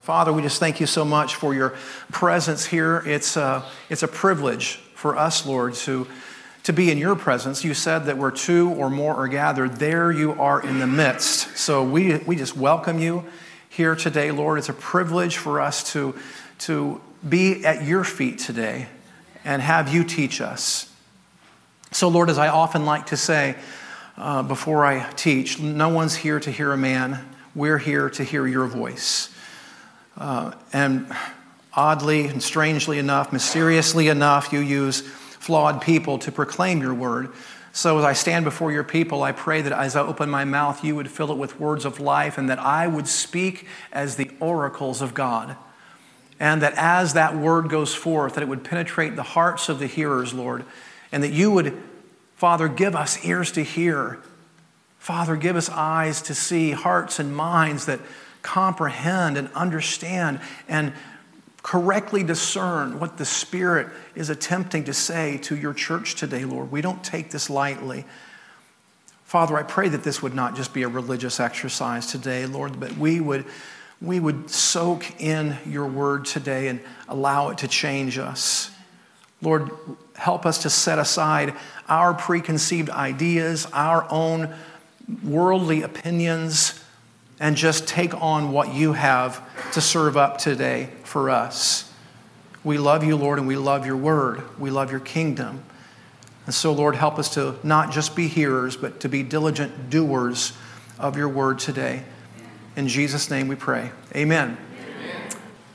Father, we just thank you so much for your presence here. It's a privilege for us, Lord, to be in your presence. You said that where two or more are gathered, there you are in the midst. So we just welcome you here today, Lord. It's a privilege for us to be at your feet today and have you teach us. So, Lord, as I often like to say before I teach, no one's here to hear a man. We're here to hear your voice. And oddly and strangely enough, mysteriously enough, you use flawed people to proclaim your word. So as I stand before your people, I pray that as I open my mouth, you would fill it with words of life, and that I would speak as the oracles of God. And that as that word goes forth, that it would penetrate the hearts of the hearers, Lord, and that you would, Father, give us ears to hear. Father, give us eyes to see, hearts and minds that comprehend and understand and correctly discern what the Spirit is attempting to say to your church today, Lord. We don't take this lightly. Father, I pray that this would not just be a religious exercise today, Lord, but we would soak in your word today and allow it to change us. Lord, help us to set aside our preconceived ideas, our own worldly opinions, and just take on what you have to serve up today for us. We love you, Lord, and we love your word. We love your kingdom. And so, Lord, help us to not just be hearers, but to be diligent doers of your word today. In Jesus' name we pray. Amen. Amen.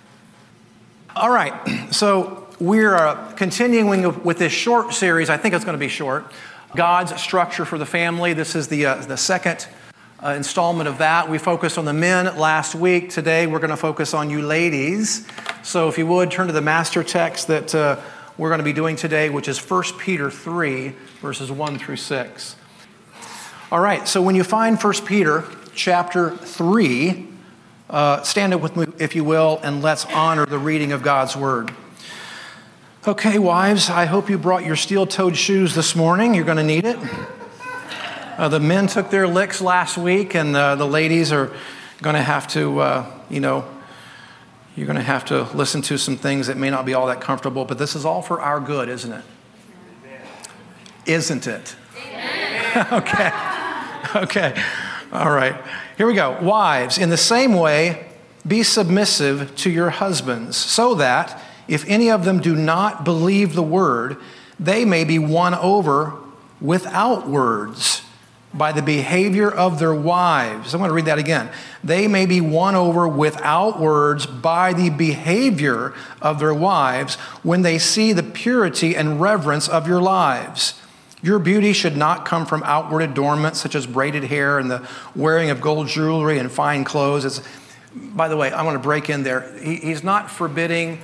All right, so we're continuing with this short series. I think it's going to be short. God's structure for the family. This is the second installment of that. We focused on the men last week. Today we're going to focus on you ladies. So if you would, turn to the master text that we're going to be doing today, which is 1 Peter 3, verses 1 through 6. All right, so when you find 1 Peter chapter 3, stand up with me, if you will, and let's honor the reading of God's word. Okay, wives, I hope you brought your steel-toed shoes this morning. You're going to need it. The men took their licks last week, and the ladies are going to have to, you're going to have to listen to some things that may not be all that comfortable, but this is all for our good, isn't it? Isn't it? Okay. All right. Here we go. Wives, in the same way, be submissive to your husbands, so that if any of them do not believe the word, they may be won over without words by the behavior of their wives. I'm going to read that again. They may be won over without words by the behavior of their wives when they see the purity and reverence of your lives. Your beauty should not come from outward adornments such as braided hair and the wearing of gold jewelry and fine clothes. By the way, I want to break in there. He's not forbidding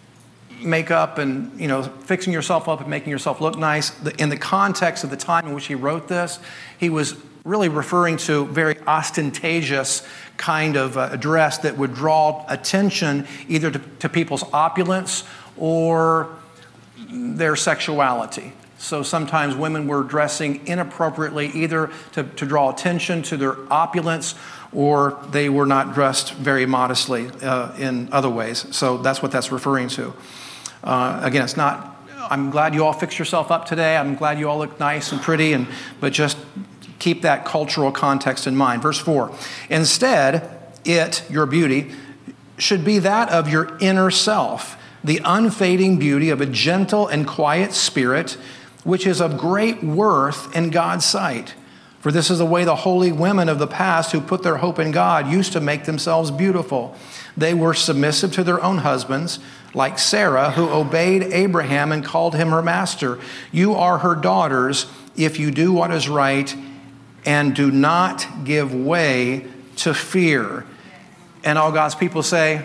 makeup and, fixing yourself up and making yourself look nice. In the context of the time in which he wrote this, he was really referring to very ostentatious kind of dress that would draw attention either to people's opulence or their sexuality. So sometimes women were dressing inappropriately either to draw attention to their opulence, or they were not dressed very modestly in other ways. So that's what that's referring to. Again, it's not, I'm glad you all fixed yourself up today. I'm glad you all look nice and pretty, but just keep that cultural context in mind. Verse 4, instead, your beauty, should be that of your inner self, the unfading beauty of a gentle and quiet spirit, which is of great worth in God's sight. For this is the way the holy women of the past who put their hope in God used to make themselves beautiful. They were submissive to their own husbands, like Sarah, who obeyed Abraham and called him her master. You are her daughters if you do what is right and do not give way to fear. And all God's people say,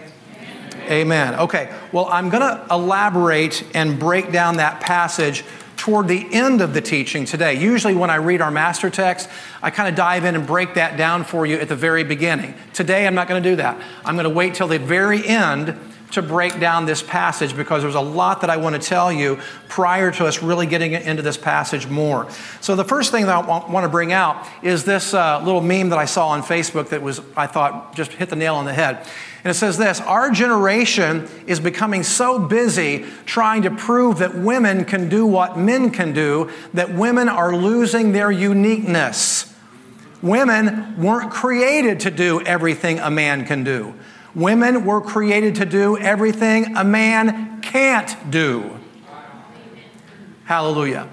Amen. Okay, well, I'm going to elaborate and break down that passage toward the end of the teaching today. Usually when I read our master text, I kind of dive in and break that down for you at the very beginning. Today, I'm not going to do that. I'm going to wait till the very end to break down this passage because there's a lot that I want to tell you prior to us really getting into this passage more. So the first thing that I want to bring out is this little meme that I saw on Facebook that I thought just hit the nail on the head. And it says this: our generation is becoming so busy trying to prove that women can do what men can do, that women are losing their uniqueness. Women weren't created to do everything a man can do. Women were created to do everything a man can't do. Hallelujah.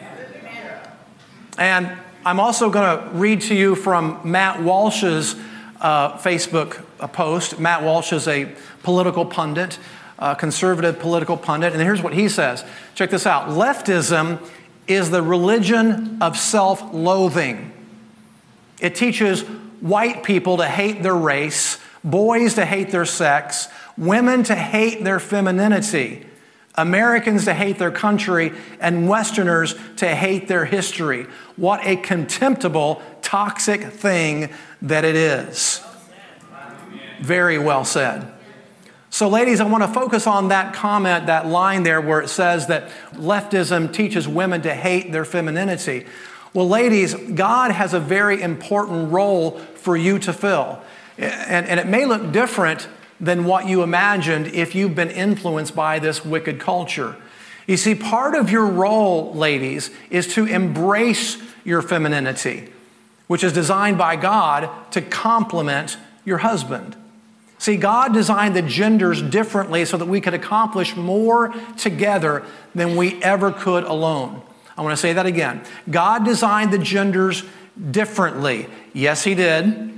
And I'm also going to read to you from Matt Walsh's Facebook post. Matt Walsh is a political pundit, conservative political pundit. And here's what he says. Check this out. Leftism is the religion of self-loathing. It teaches white people to hate their race, boys to hate their sex, women to hate their femininity, Americans to hate their country, and Westerners to hate their history. What a contemptible, toxic thing that it is. Very well said. So ladies, I want to focus on that comment, that line there where it says that leftism teaches women to hate their femininity. Well, ladies, God has a very important role for you to fill. And it may look different than what you imagined if you've been influenced by this wicked culture. You see, part of your role, ladies, is to embrace your femininity, which is designed by God to complement your husband. See, God designed the genders differently so that we could accomplish more together than we ever could alone. I want to say that again. God designed the genders differently. Yes, He did.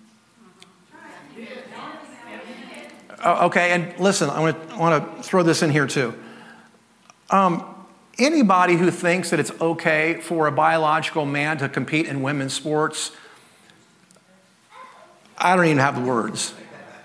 Okay, and listen, I want to throw this in here too. Anybody who thinks that it's okay for a biological man to compete in women's sports, I don't even have the words.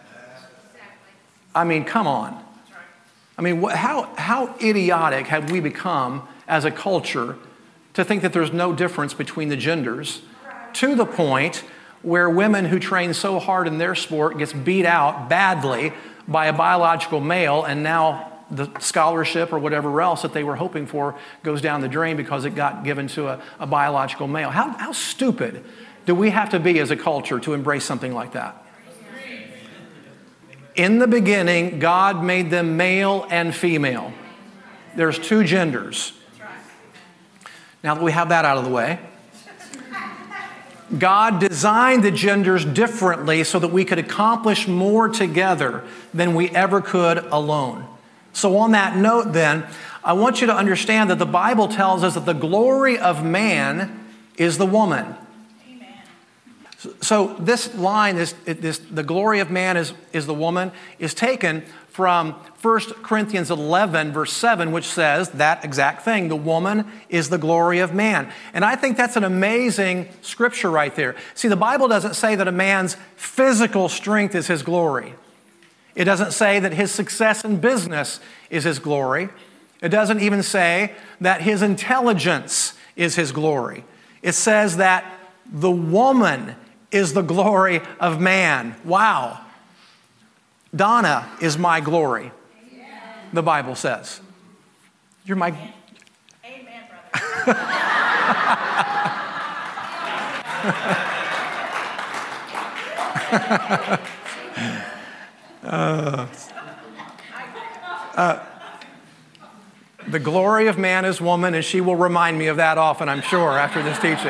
I mean, come on. I mean, how idiotic have we become as a culture to think that there's no difference between the genders, to the point where women who train so hard in their sport gets beat out badly by a biological male, and now the scholarship or whatever else that they were hoping for goes down the drain because it got given to a biological male. How stupid do we have to be as a culture to embrace something like that? In the beginning, God made them male and female. There's two genders. Now that we have that out of the way, God designed the genders differently so that we could accomplish more together than we ever could alone. So on that note then, I want you to understand that the Bible tells us that the glory of man is the woman. Amen. So this line, the glory of man is the woman, is taken from 1 Corinthians 11, verse 7, which says that exact thing. The woman is the glory of man. And I think that's an amazing scripture right there. See, the Bible doesn't say that a man's physical strength is his glory. It doesn't say that his success in business is his glory. It doesn't even say that his intelligence is his glory. It says that the woman is the glory of man. Wow. Donna is my glory, the Bible says. You're my... Amen, brother. The glory of man is woman, and she will remind me of that often, I'm sure, after this teaching.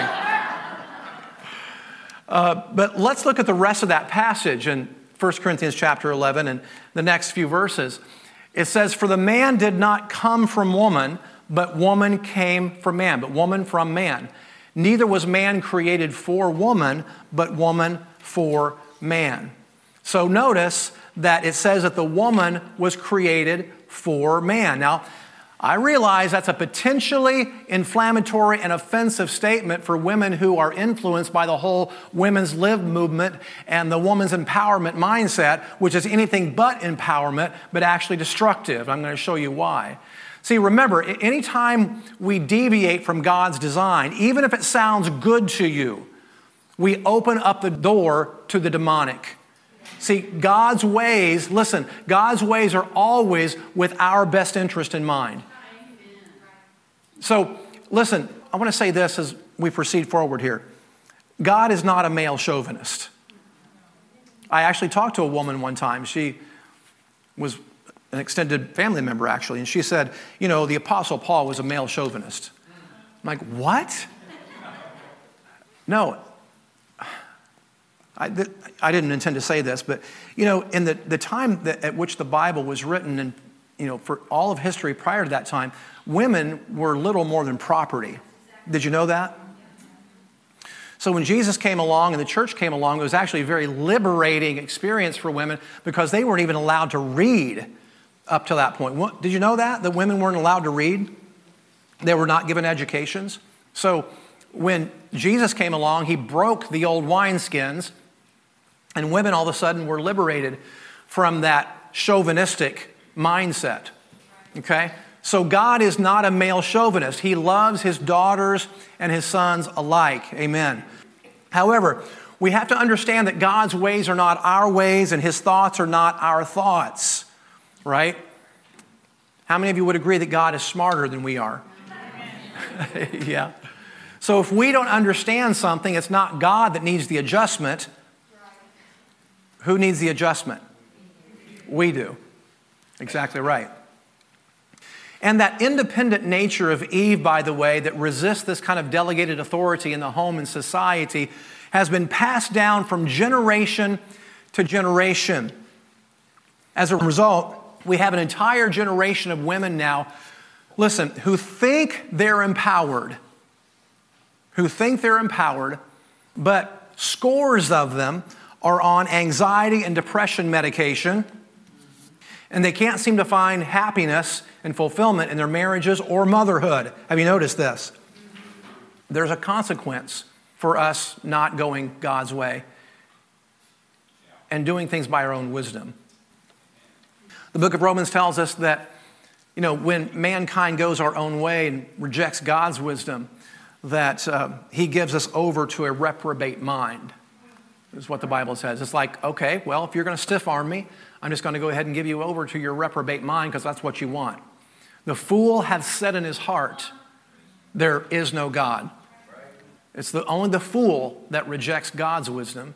But let's look at the rest of that passage in 1 Corinthians chapter 11 and the next few verses. It says, "For the man did not come from woman, but woman came from man." But woman from man. "Neither was man created for woman, but woman for man." So notice that it says that the woman was created for man. Now, I realize that's a potentially inflammatory and offensive statement for women who are influenced by the whole women's lib movement and the woman's empowerment mindset, which is anything but empowerment, but actually destructive. I'm going to show you why. See, remember, anytime we deviate from God's design, even if it sounds good to you, we open up the door to the demonic. See, God's ways, listen, God's ways are always with our best interest in mind. So, listen, I want to say this as we proceed forward here. God is not a male chauvinist. I actually talked to a woman one time. She was an extended family member, actually, and she said, you know, the Apostle Paul was a male chauvinist. I'm like, what? No. I didn't intend to say this, but, you know, in the time at which the Bible was written, and, you know, for all of history prior to that time, women were little more than property. Did you know that? So when Jesus came along and the church came along, it was actually a very liberating experience for women because they weren't even allowed to read up to that point. Did you know that? That women weren't allowed to read? They were not given educations. So when Jesus came along, he broke the old wineskins, and women all of a sudden were liberated from that chauvinistic mindset. Okay? So God is not a male chauvinist. He loves his daughters and his sons alike. Amen. However, we have to understand that God's ways are not our ways and his thoughts are not our thoughts. Right? How many of you would agree that God is smarter than we are? Yeah. So if we don't understand something, it's not God that needs the adjustment. Who needs the adjustment? We do. Exactly right. And that independent nature of Eve, by the way, that resists this kind of delegated authority in the home and society has been passed down from generation to generation. As a result, we have an entire generation of women now, listen, who think they're empowered, but scores of them are on anxiety and depression medication, and they can't seem to find happiness and fulfillment in their marriages or motherhood. Have you noticed this? There's a consequence for us not going God's way and doing things by our own wisdom. The book of Romans tells us that, you know, when mankind goes our own way and rejects God's wisdom, that he gives us over to a reprobate mind, is what the Bible says. It's like, okay, well, if you're going to stiff arm me, I'm just going to go ahead and give you over to your reprobate mind because that's what you want. The fool hath said in his heart, there is no God. It's only the fool that rejects God's wisdom.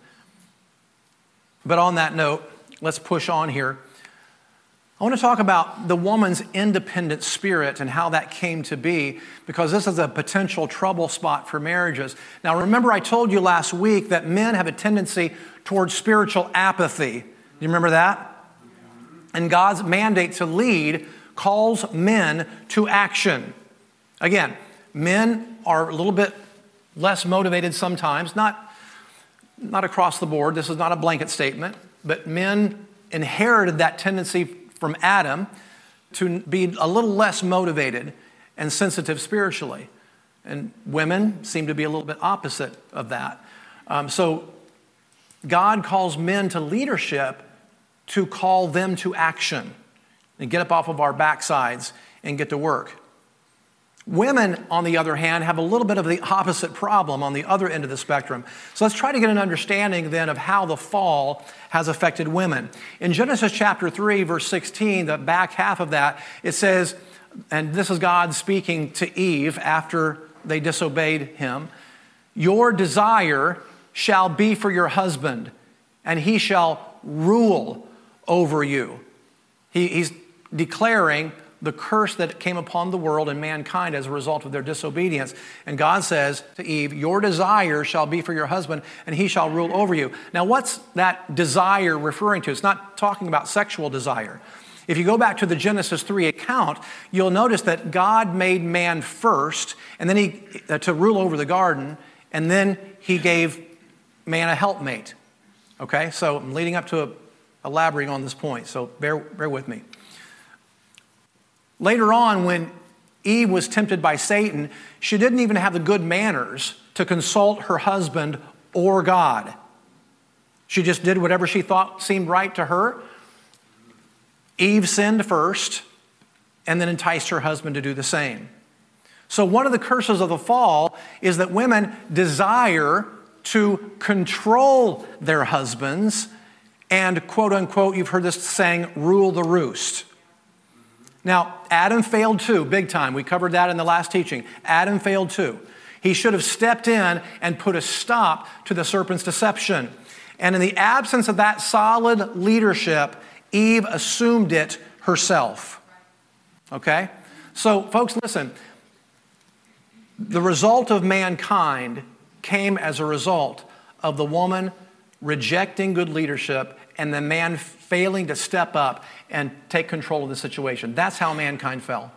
But on that note, let's push on here. I want to talk about the woman's independent spirit and how that came to be, because this is a potential trouble spot for marriages. Now, remember I told you last week that men have a tendency towards spiritual apathy. Do you remember that? And God's mandate to lead calls men to action. Again, men are a little bit less motivated sometimes, not across the board. This is not a blanket statement, but men inherited that tendency from Adam to be a little less motivated and sensitive spiritually. And women seem to be a little bit opposite of that. So God calls men to leadership to call them to action and get up off of our backsides and get to work. Women, on the other hand, have a little bit of the opposite problem on the other end of the spectrum. So let's try to get an understanding then of how the fall has affected women. In Genesis chapter 3, verse 16, the back half of that, it says, and this is God speaking to Eve after they disobeyed him, your desire shall be for your husband, and he shall rule over you. He's declaring the curse that came upon the world and mankind as a result of their disobedience. And God says to Eve, your desire shall be for your husband, and he shall rule over you. Now, what's that desire referring to? It's not talking about sexual desire. If you go back to the Genesis 3 account, you'll notice that God made man first, and then he to rule over the garden, and then he gave man a helpmate. Okay, so I'm leading up to elaborating on this point, so bear with me. Later on, when Eve was tempted by Satan, she didn't even have the good manners to consult her husband or God. She just did whatever she thought seemed right to her. Eve sinned first and then enticed her husband to do the same. So one of the curses of the fall is that women desire to control their husbands and quote unquote, you've heard this saying, rule the roost. Now, Adam failed too, big time. We covered that in the last teaching. Adam failed too. He should have stepped in and put a stop to the serpent's deception. And in the absence of that solid leadership, Eve assumed it herself. Okay? So, folks, listen. The result of mankind came as a result of the woman rejecting good leadership and the man failing to step up and take control of the situation. That's how mankind fell.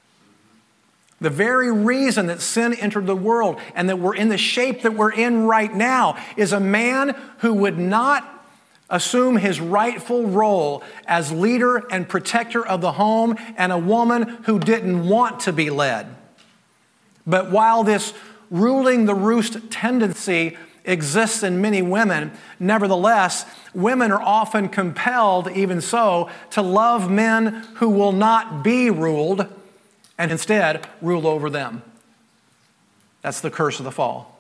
The very reason that sin entered the world and that we're in the shape that we're in right now is a man who would not assume his rightful role as leader and protector of the home, and a woman who didn't want to be led. But while this ruling the roost tendency exists in many women, nevertheless, women are often compelled, even so, to love men who will not be ruled and instead rule over them. That's the curse of the fall.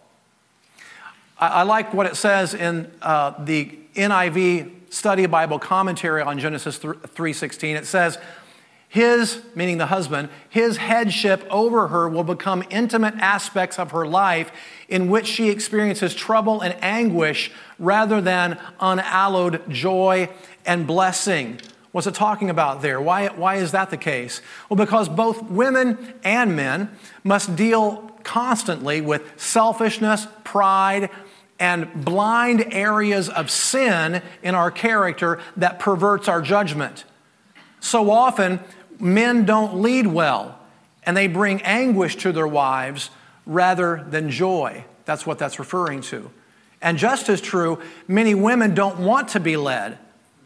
I like what it says in the NIV Study Bible commentary on Genesis 3:16. It says, his, meaning the husband, his headship over her will become intimate aspects of her life in which she experiences trouble and anguish rather than unhallowed joy and blessing. What's it talking about there? Why is that the case? Well, because both women and men must deal constantly with selfishness, pride, and blind areas of sin in our character that perverts our judgment. So often, men don't lead well, and they bring anguish to their wives rather than joy. That's what that's referring to. And just as true, many women don't want to be led.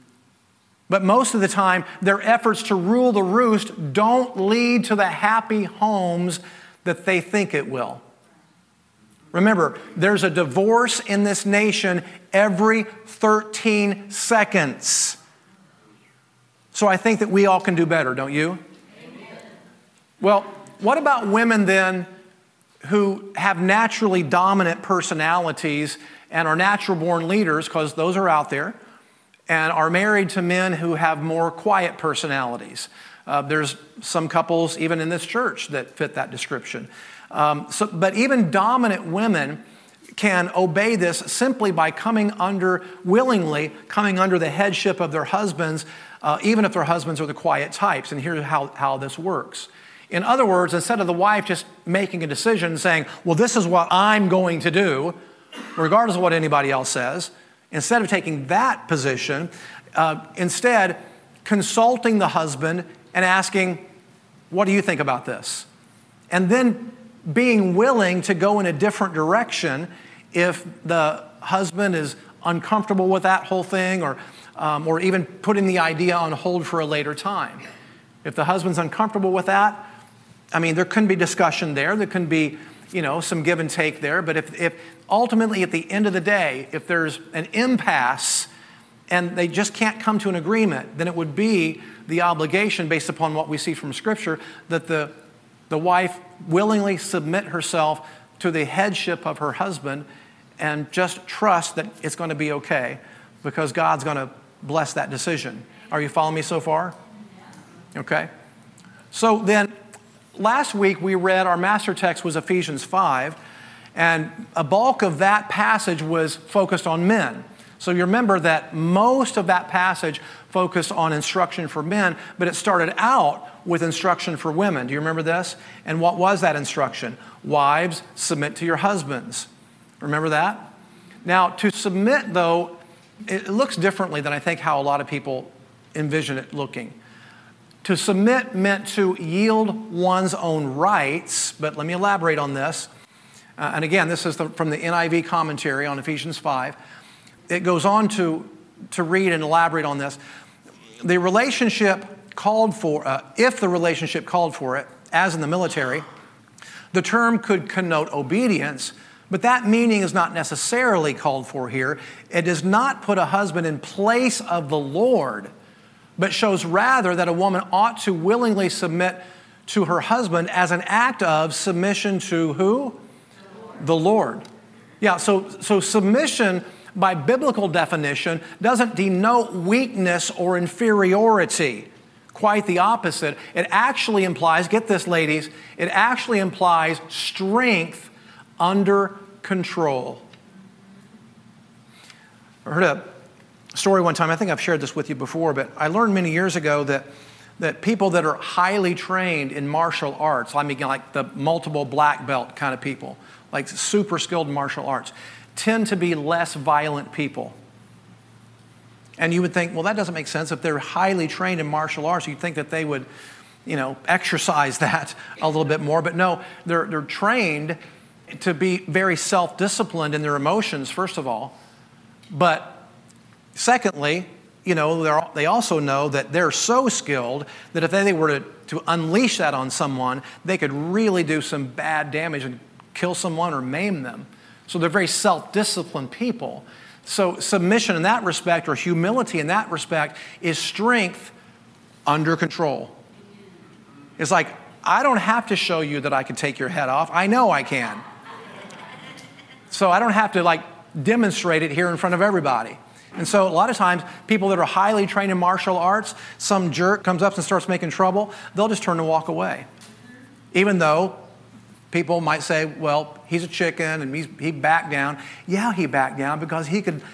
But most of the time, their efforts to rule the roost don't lead to the happy homes that they think it will. Remember, there's a divorce in this nation every 13 seconds. So I think that we all can do better, don't you? Amen. Well, what about women then who have naturally dominant personalities and are natural born leaders, because those are out there, and are married to men who have more quiet personalities? There's some couples even in this church that fit that description. But even dominant women can obey this simply by willingly coming under the headship of their husbands, even if their husbands are the quiet types. And here's how this works. In other words, instead of the wife just making a decision saying, well, this is what I'm going to do, regardless of what anybody else says, instead of taking that position, instead consulting the husband and asking, what do you think about this? And then being willing to go in a different direction if the husband is uncomfortable with that whole thing, or even putting the idea on hold for a later time. If the husband's uncomfortable with that, I mean, there can be discussion there. There can be, some give and take there. But if ultimately at the end of the day, if there's an impasse and they just can't come to an agreement, then it would be the obligation, based upon what we see from Scripture, that the wife willingly submit herself to the headship of her husband and just trust that it's going to be okay because God's going to bless that decision. Are you following me so far? Okay. So then, last week we read, our master text was Ephesians 5, and a bulk of that passage was focused on men. So you remember that most of that passage focused on instruction for men, but it started out with instruction for women. Do you remember this? And what was that instruction? Wives, submit to your husbands. Remember that? Now, to submit, though, it looks differently than I think how a lot of people envision it looking. To submit meant to yield one's own rights, but let me elaborate on this. And again, this is from the NIV commentary on Ephesians 5. It goes on to read and elaborate on this. The relationship called for, if the relationship called for it, as in the military, the term could connote obedience, but that meaning is not necessarily called for here. It does not put a husband in place of the Lord, but shows rather that a woman ought to willingly submit to her husband as an act of submission to who? The Lord. Yeah, so submission by biblical definition, doesn't denote weakness or inferiority. Quite the opposite. It actually implies, get this ladies, it actually implies strength under control. I heard a story one time, I think I've shared this with you before, but I learned many years ago that people that are highly trained in martial arts, I mean like the multiple black belt kind of people, like super skilled in martial arts, tend to be less violent people. And you would think, well, that doesn't make sense. If they're highly trained in martial arts, you'd think that they would, exercise that a little bit more. But no, they're trained to be very self-disciplined in their emotions, first of all. But secondly, they also know that they're so skilled that if they were to unleash that on someone, they could really do some bad damage and kill someone or maim them. So they're very self-disciplined people. So submission in that respect, or humility in that respect, is strength under control. It's like, I don't have to show you that I can take your head off. I know I can. So I don't have to demonstrate it here in front of everybody. And so a lot of times, people that are highly trained in martial arts, some jerk comes up and starts making trouble, they'll just turn and walk away. Even though people might say, well, he's a chicken and he backed down. Yeah, he backed down because he could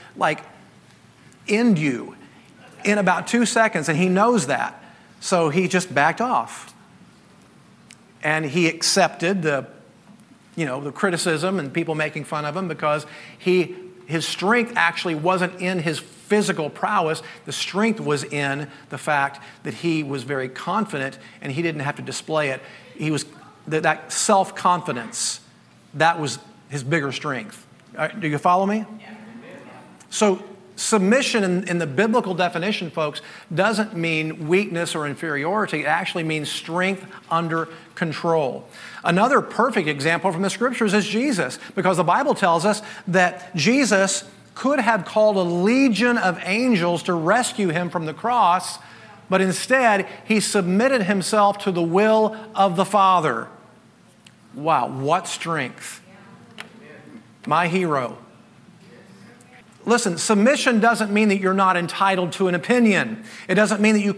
end you in about 2 seconds, and he knows that. So he just backed off. And he accepted the criticism and people making fun of him because his strength actually wasn't in his physical prowess. The strength was in the fact that he was very confident and he didn't have to display it. He was that self-confidence, that was his bigger strength. Do you follow me? Yeah. So submission in the biblical definition, folks, doesn't mean weakness or inferiority. It actually means strength under control. Another perfect example from the Scriptures is Jesus, because the Bible tells us that Jesus could have called a legion of angels to rescue him from the cross, but instead, he submitted himself to the will of the Father. Wow, what strength. My hero. Listen, submission doesn't mean that you're not entitled to an opinion. It doesn't mean that you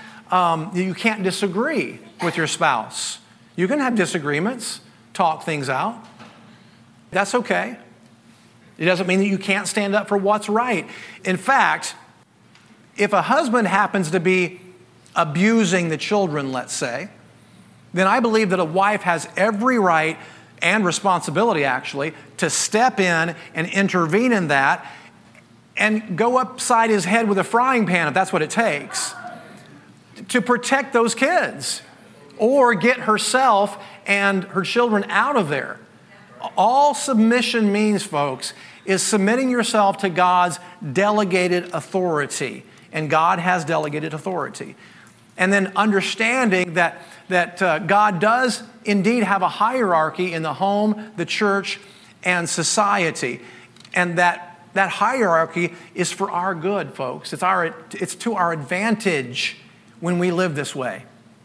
can't disagree with your spouse. You can have disagreements, talk things out. That's okay. It doesn't mean that you can't stand up for what's right. In fact, if a husband happens to be abusing the children, let's say, then I believe that a wife has every right and responsibility, actually, to step in and intervene in that and go upside his head with a frying pan, if that's what it takes, to protect those kids or get herself and her children out of there. All submission means, folks, is submitting yourself to God's delegated authority. And God has delegated authority. And then understanding that God does indeed have a hierarchy in the home, the church, and society. And that hierarchy is for our good, folks. It's to our advantage when we live this way.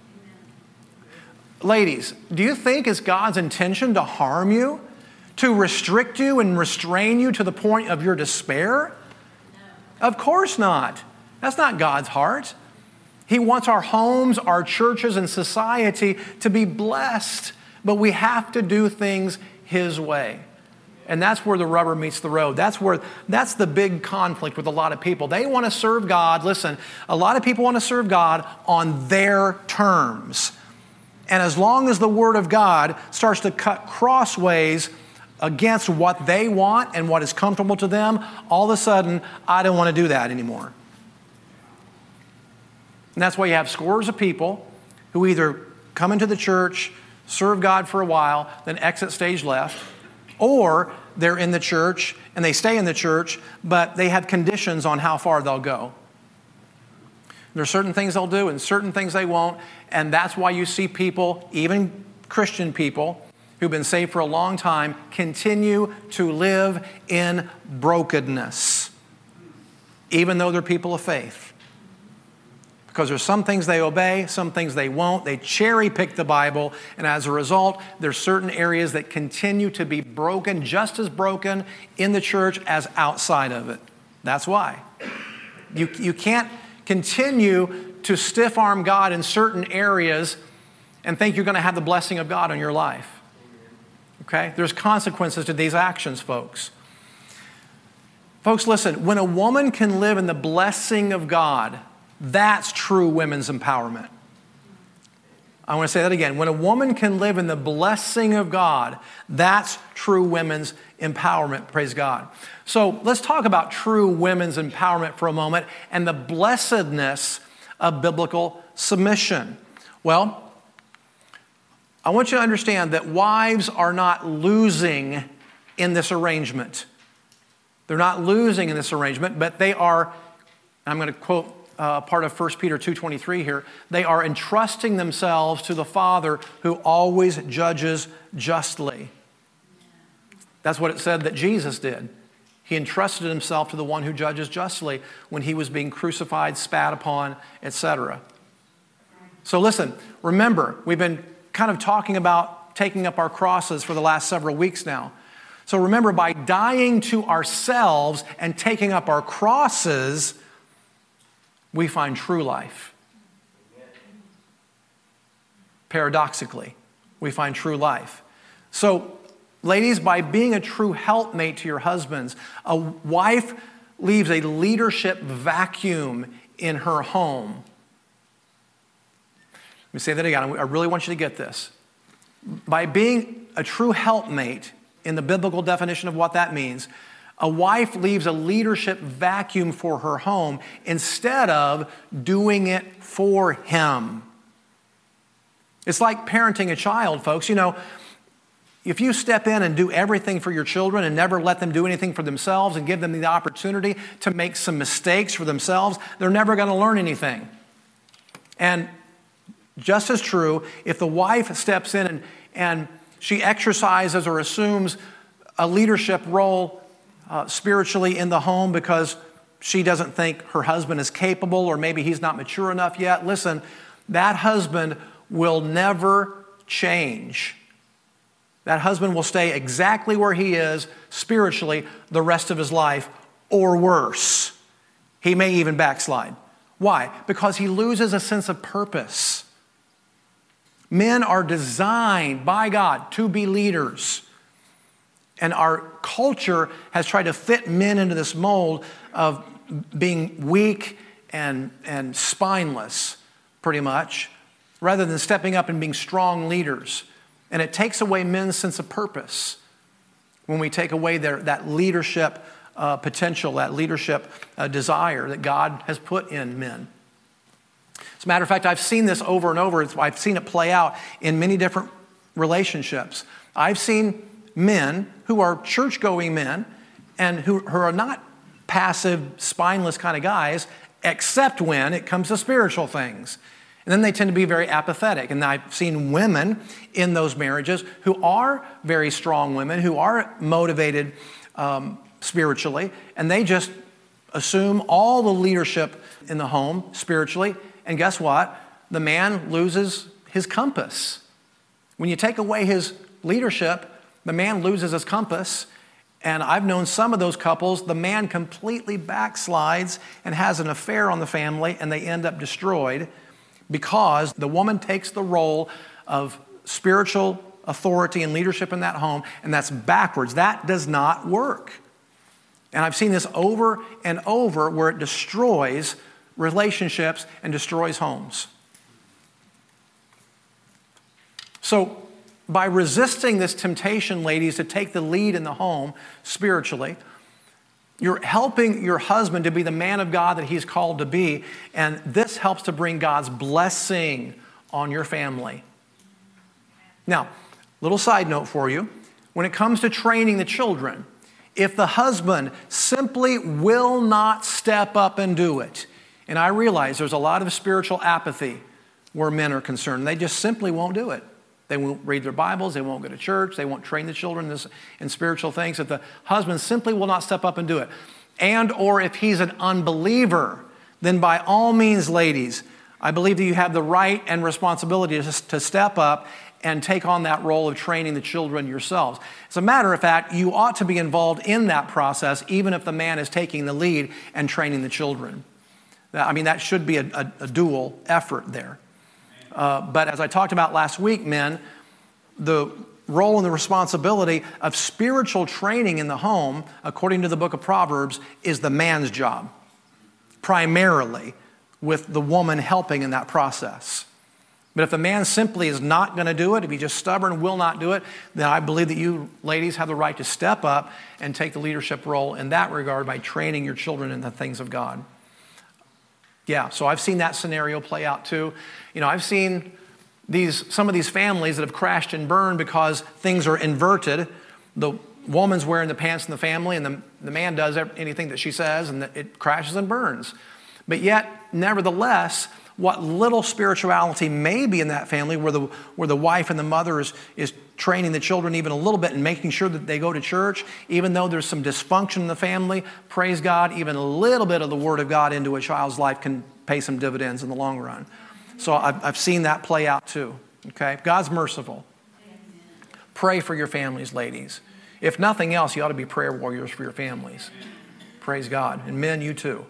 Ladies, do you think it's God's intention to harm you? To restrict you and restrain you to the point of your despair? No. Of course not. That's not God's heart. He wants our homes, our churches, and society to be blessed. But we have to do things His way. And that's where the rubber meets the road. That's the big conflict with a lot of people. They want to serve God. Listen, a lot of people want to serve God on their terms. And as long as the Word of God starts to cut crossways against what they want and what is comfortable to them, all of a sudden, I don't want to do that anymore. And that's why you have scores of people who either come into the church, serve God for a while, then exit stage left, or they're in the church and they stay in the church, but they have conditions on how far they'll go. There are certain things they'll do and certain things they won't, and that's why you see people, even Christian people, who've been saved for a long time, continue to live in brokenness, even though they're people of faith. Because there's some things they obey, some things they won't. They cherry pick the Bible, and as a result, there's certain areas that continue to be broken, just as broken in the church as outside of it. That's why. You can't continue to stiff-arm God in certain areas and think you're going to have the blessing of God on your life. Okay? There's consequences to these actions, folks. Folks, listen, when a woman can live in the blessing of God, that's true women's empowerment. I want to say that again. When a woman can live in the blessing of God, that's true women's empowerment. Praise God. So let's talk about true women's empowerment for a moment and the blessedness of biblical submission. Well, I want you to understand that wives are not losing in this arrangement. They're not losing in this arrangement, but they are, I'm going to quote part of 1 Peter 2:23 here, they are entrusting themselves to the Father who always judges justly. That's what it said that Jesus did. He entrusted himself to the one who judges justly when he was being crucified, spat upon, etc. So listen, remember, we've been kind of talking about taking up our crosses for the last several weeks now. So remember, by dying to ourselves and taking up our crosses, we find true life. Paradoxically, we find true life. So, ladies, by being a true helpmate to your husbands, a wife leaves a leadership vacuum in her home. Let me say that again. I really want you to get this. By being a true helpmate, in the biblical definition of what that means, a wife leaves a leadership vacuum for her home instead of doing it for him. It's like parenting a child, folks. You know, if you step in and do everything for your children and never let them do anything for themselves and give them the opportunity to make some mistakes for themselves, they're never going to learn anything. And just as true, if the wife steps in and she exercises or assumes a leadership role spiritually in the home because she doesn't think her husband is capable or maybe he's not mature enough yet, listen, that husband will never change. That husband will stay exactly where he is spiritually the rest of his life, or worse. He may even backslide. Why? Because he loses a sense of purpose. Men are designed by God to be leaders. And our culture has tried to fit men into this mold of being weak and spineless, pretty much, rather than stepping up and being strong leaders. And it takes away men's sense of purpose when we take away that leadership potential, that leadership desire that God has put in men. As a matter of fact, I've seen this over and over. I've seen it play out in many different relationships. I've seen men who are church-going men and who are not passive, spineless kind of guys, except when it comes to spiritual things. And then they tend to be very apathetic. And I've seen women in those marriages who are very strong women, who are motivated spiritually, and they just assume all the leadership in the home spiritually. And guess what? The man loses his compass. When you take away his leadership, the man loses his compass. And I've known some of those couples, the man completely backslides and has an affair on the family, and they end up destroyed because the woman takes the role of spiritual authority and leadership in that home, and that's backwards. That does not work. And I've seen this over and over where it destroys relationships and destroys homes. So by resisting this temptation, ladies, to take the lead in the home spiritually, you're helping your husband to be the man of God that he's called to be, and this helps to bring God's blessing on your family. Now, little side note for you. When it comes to training the children, if the husband simply will not step up and do it, and I realize there's a lot of spiritual apathy where men are concerned. They just simply won't do it. They won't read their Bibles. They won't go to church. They won't train the children in spiritual things. If the husband simply will not step up and do it, and or if he's an unbeliever, then by all means, ladies, I believe that you have the right and responsibility to step up and take on that role of training the children yourselves. As a matter of fact, you ought to be involved in that process, even if the man is taking the lead and training the children. I mean, that should be a dual effort there. But as I talked about last week, men, the role and the responsibility of spiritual training in the home, according to the book of Proverbs, is the man's job, primarily, with the woman helping in that process. But if the man simply is not going to do it, if he's just stubborn, will not do it, then I believe that you ladies have the right to step up and take the leadership role in that regard by training your children in the things of God. Yeah, so I've seen that scenario play out too. I've seen some of these families that have crashed and burned because things are inverted. The woman's wearing the pants in the family, and the man does anything that she says, and it crashes and burns. But yet, nevertheless, what little spirituality may be in that family where the wife and the mother is training the children even a little bit and making sure that they go to church, even though there's some dysfunction in the family, praise God, even a little bit of the Word of God into a child's life can pay some dividends in the long run. So I've seen that play out too, okay? God's merciful. Pray for your families, ladies. If nothing else, you ought to be prayer warriors for your families. Praise God. And men, you too.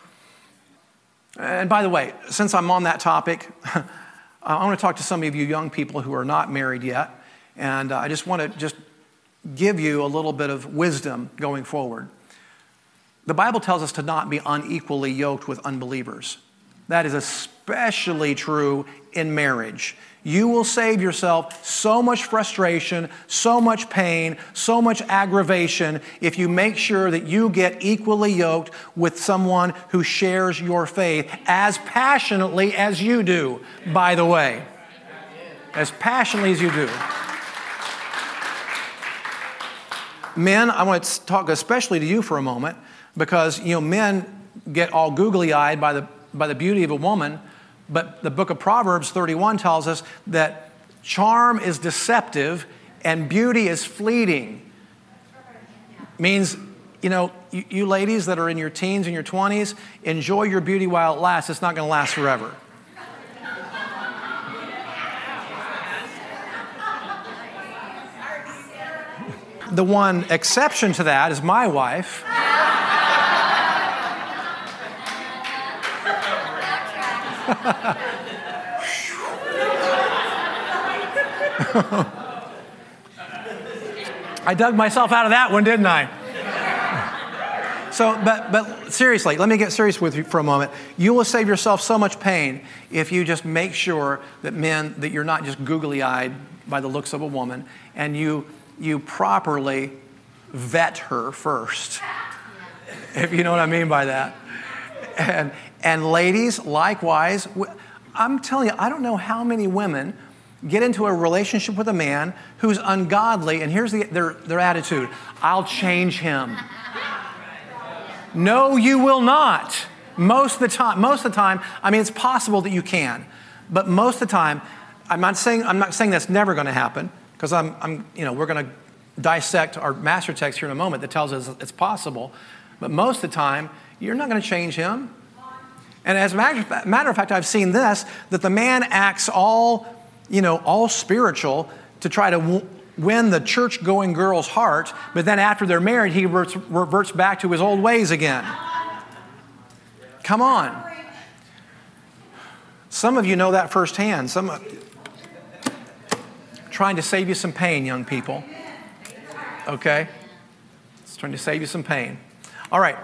And by the way, since I'm on that topic, I want to talk to some of you young people who are not married yet. And I just want to give you a little bit of wisdom going forward. The Bible tells us to not be unequally yoked with unbelievers. That is especially true in marriage. You will save yourself so much frustration, so much pain, so much aggravation if you make sure that you get equally yoked with someone who shares your faith as passionately as you do, by the way. As passionately as you do. Men, I want to talk especially to you for a moment because, men get all googly-eyed by the beauty of a woman. But the book of Proverbs 31 tells us that charm is deceptive and beauty is fleeting. Means, you ladies that are in your teens and your 20s, enjoy your beauty while it lasts. It's not going to last forever. The one exception to that is my wife. I dug myself out of that one, didn't I? So, but seriously, let me get serious with you for a moment. You will save yourself so much pain if you just make sure that men, that you're not just googly-eyed by the looks of a woman, and you properly vet her first, if you know what I mean by that. And ladies, likewise, I'm telling you, I don't know how many women get into a relationship with a man who's ungodly, and here's their attitude: I'll change him. No, you will not. Most of the time, I mean, it's possible that you can, but most of the time, I'm not saying that's never going to happen, because we're going to dissect our master text here in a moment that tells us it's possible, but most of the time, you're not going to change him. And as a matter of fact, I've seen this, that the man acts all spiritual to try to win the church-going girl's heart, but then after they're married, he reverts back to his old ways again. Come on. Some of you know that firsthand. Trying to save you some pain, young people. Okay? It's trying to save you some pain. All right.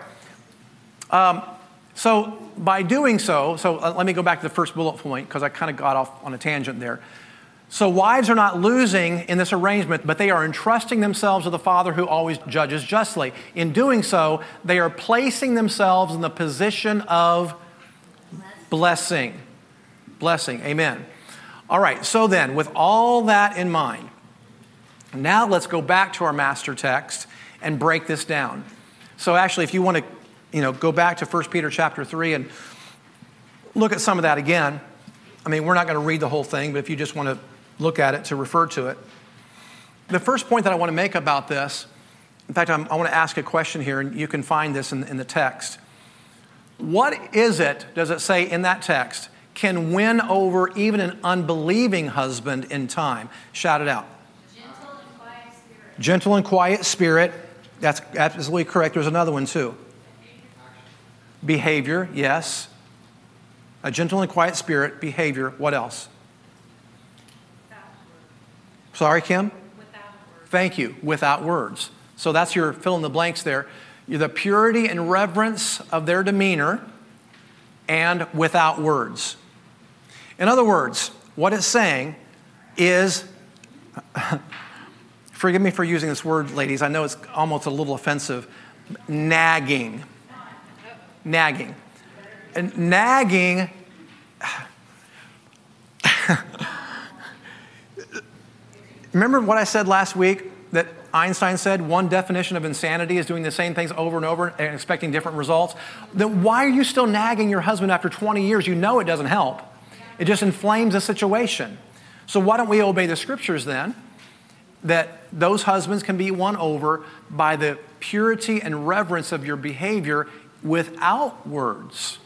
So by doing so let me go back to the first bullet point because I kind of got off on a tangent there. So wives are not losing in this arrangement, but they are entrusting themselves to the Father who always judges justly. In doing so, they are placing themselves in the position of blessing. Blessing. Amen. All right. So then, with all that in mind, now let's go back to our master text and break this down. So actually, if you want to go back to 1 Peter chapter 3 and look at some of that again. I mean, we're not going to read the whole thing, but if you just want to look at it to refer to it. The first point that I want to make about this, in fact, I want to ask a question here, and you can find this in the text. What is it, does it say in that text, can win over even an unbelieving husband in time? Shout it out. Gentle and quiet spirit. Gentle and quiet spirit. That's absolutely correct. There's another one too. Behavior, yes. A gentle and quiet spirit, behavior. What else? Sorry, Kim? Without words. Thank you. Without words. So that's your fill in the blanks there. The purity and reverence of their demeanor and without words. In other words, what it's saying is, forgive me for using this word, ladies. I know it's almost a little offensive. Nagging. Nagging. And nagging. Remember what I said last week that Einstein said one definition of insanity is doing the same things over and over and expecting different results? Then why are you still nagging your husband after 20 years? You know it doesn't help. It just inflames the situation. So why don't we obey the scriptures then? That those husbands can be won over by the purity and reverence of your behavior without words.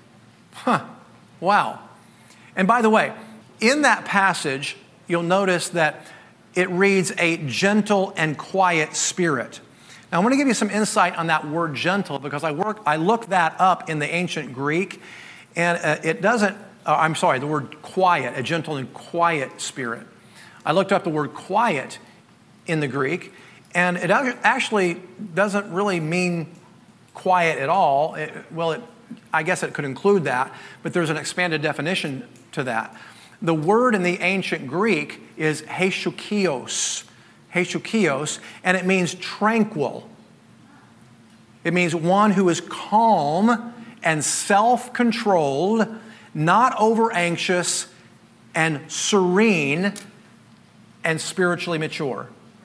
Wow. And by the way, in that passage, you'll notice that it reads a gentle and quiet spirit. Now, I want to give you some insight on that word gentle because I looked that up in the ancient Greek, and it doesn't, the word quiet, a gentle and quiet spirit. I looked up the word quiet in the Greek, and it actually doesn't really mean quiet at all. I guess it could include that, but there's an expanded definition to that. The word in the ancient Greek is hesukios, and it means tranquil. It means one who is calm and self-controlled, not over-anxious, and serene, and spiritually mature.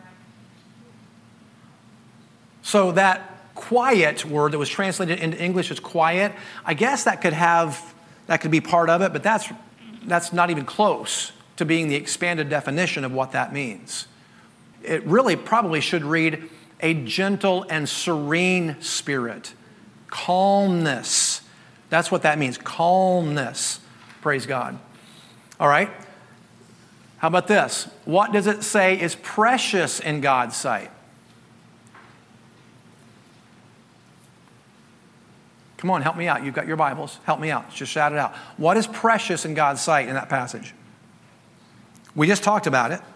So that quiet word that was translated into English as quiet, I guess that could be part of it, but that's not even close to being the expanded definition of what that means. It really probably should read a gentle and serene spirit. Calmness. That's what that means. Calmness. Praise God. All right. How about this? What does it say is precious in God's sight? Come on, help me out. You've got your Bibles. Help me out. Just shout it out. What is precious in God's sight in that passage? We just talked about it.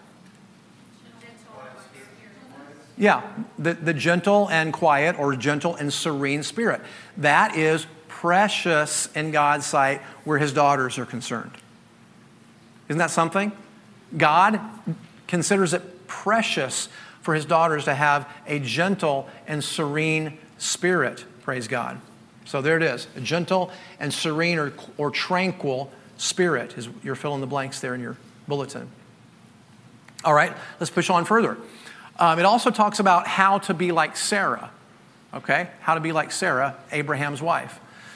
Yeah, the gentle and quiet or gentle and serene spirit. That is precious in God's sight where his daughters are concerned. Isn't that something? God considers it precious for his daughters to have a gentle and serene spirit. Praise God. So there it is, a gentle and serene or tranquil spirit is your fill in the blanks there in your bulletin. All right, let's push on further. It also talks about how to be like Sarah, okay? How to be like Sarah, Abraham's wife.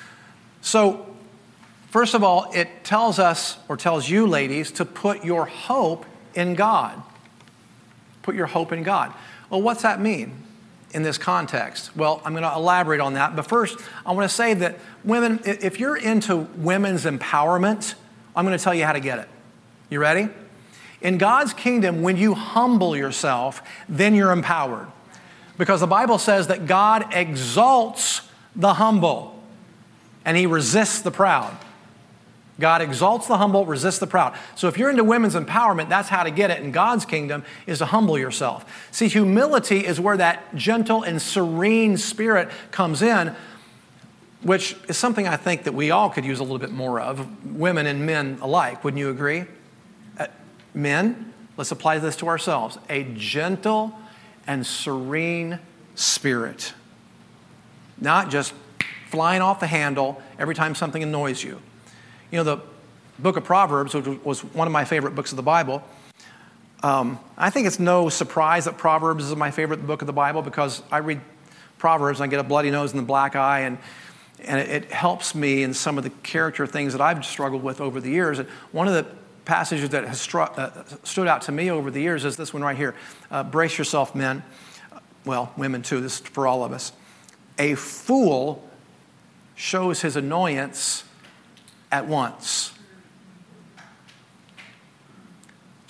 So, first of all, it tells us, or tells you ladies, to put your hope in God. Put your hope in God. Well, what's that mean in this context? Well, I'm going to elaborate on that. But first, I want to say that women, if you're into women's empowerment, I'm going to tell you how to get it. You ready? In God's kingdom, when you humble yourself, then you're empowered. Because the Bible says that God exalts the humble and he resists the proud. God exalts the humble, resists the proud. So if you're into women's empowerment, that's how to get it in God's kingdom, is to humble yourself. See, humility is where that gentle and serene spirit comes in, which is something I think that we all could use a little bit more of, women and men alike. Wouldn't you agree? Men, let's apply this to ourselves. A gentle and serene spirit. Not just flying off the handle every time something annoys you. You know, the book of Proverbs, which was one of my favorite books of the Bible, I think it's no surprise that Proverbs is my favorite book of the Bible because I read Proverbs and I get a bloody nose and a black eye, and it helps me in some of the character things that I've struggled with over the years. And one of the passages that has stood out to me over the years is this one right here. Brace yourself, men. Well, women too. This is for all of us. A fool shows his annoyance at once.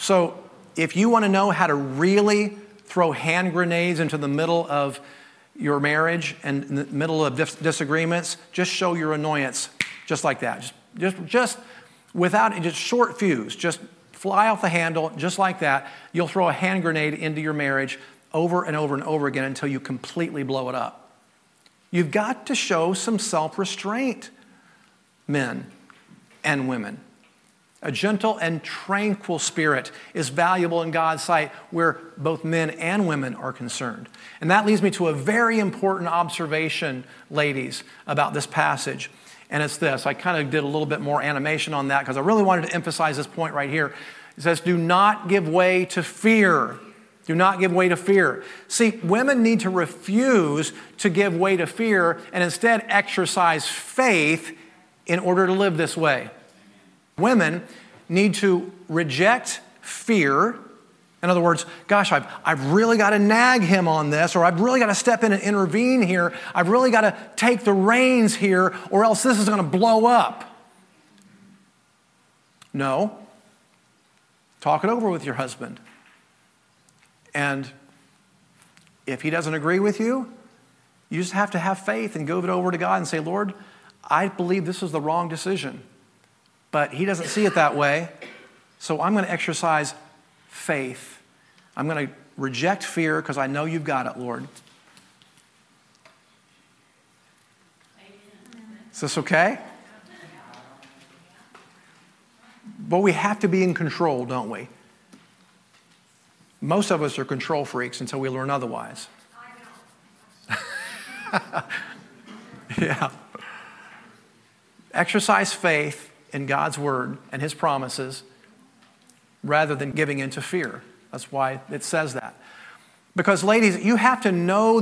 So if you want to know how to really throw hand grenades into the middle of your marriage and in the middle of disagreements, just show your annoyance just like that. Just without, just short fuse, just fly off the handle just like that. You'll throw a hand grenade into your marriage over and over and over again until you completely blow it up. You've got to show some self-restraint, men and women. A gentle and tranquil spirit is valuable in God's sight where both men and women are concerned. And that leads me to a very important observation, ladies, about this passage. And it's this. I kind of did a little bit more animation on that because I really wanted to emphasize this point right here. It says, do not give way to fear. Do not give way to fear. See, women need to refuse to give way to fear and instead exercise faith in order to live this way. Women need to reject fear. In other words, gosh, I've really got to nag him on this, or I've really got to step in and intervene here. I've really got to take the reins here, or else this is going to blow up. No. Talk it over with your husband. And if he doesn't agree with you, you just have to have faith and give it over to God and say, Lord, I believe this is the wrong decision. But he doesn't see it that way, so I'm going to exercise faith. I'm going to reject fear because I know you've got it, Lord. Is this okay? But we have to be in control, don't we? Most of us are control freaks until we learn otherwise. Yeah. Exercise faith in God's word and his promises rather than giving into fear. That's why it says that. Because ladies, you have to know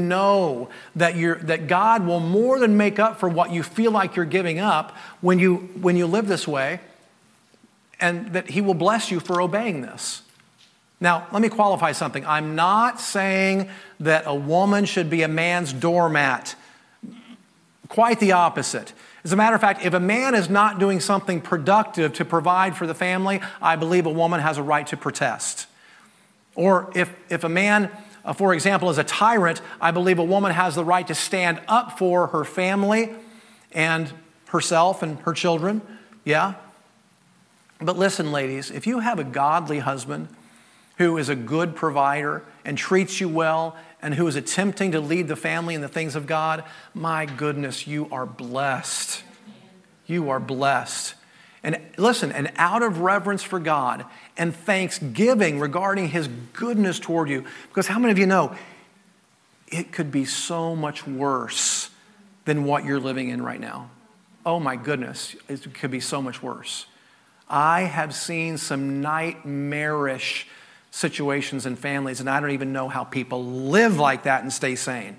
that God will more than make up for what you feel like you're giving up when you live this way, and that he will bless you for obeying this. Now, let me qualify something. I'm not saying that a woman should be a man's doormat. Quite the opposite. As a matter of fact, if a man is not doing something productive to provide for the family, I believe a woman has a right to protest. Or if a man, for example, is a tyrant, I believe a woman has the right to stand up for her family and herself and her children. Yeah? But listen, ladies, if you have a godly husband who is a good provider and treats you well and who is attempting to lead the family in the things of God, my goodness, you are blessed. You are blessed. And listen, and out of reverence for God and thanksgiving regarding his goodness toward you, because how many of you know it could be so much worse than what you're living in right now? Oh my goodness, it could be so much worse. I have seen some nightmarish situations in families, and I don't even know how people live like that and stay sane.